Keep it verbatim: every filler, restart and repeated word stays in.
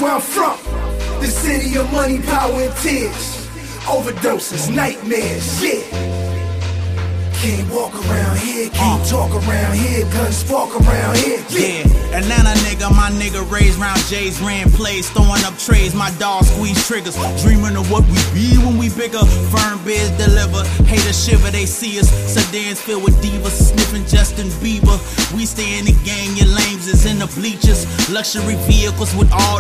where I'm from. The city of money, power, and tears. Overdoses, nightmares, yeah. Can't walk around here, can't uh. talk around here, guns spark around here. Yeah. yeah, Atlanta nigga, my nigga raised round J's, ran plays, throwing up trays, my dog squeeze triggers, dreaming of what we be when we bigger. Firm biz deliver, haters shiver, they see us. Sedans filled with divas, sniffing Justin Bieber. We stay in the gang, your lames is in the bleachers. Luxury vehicles with all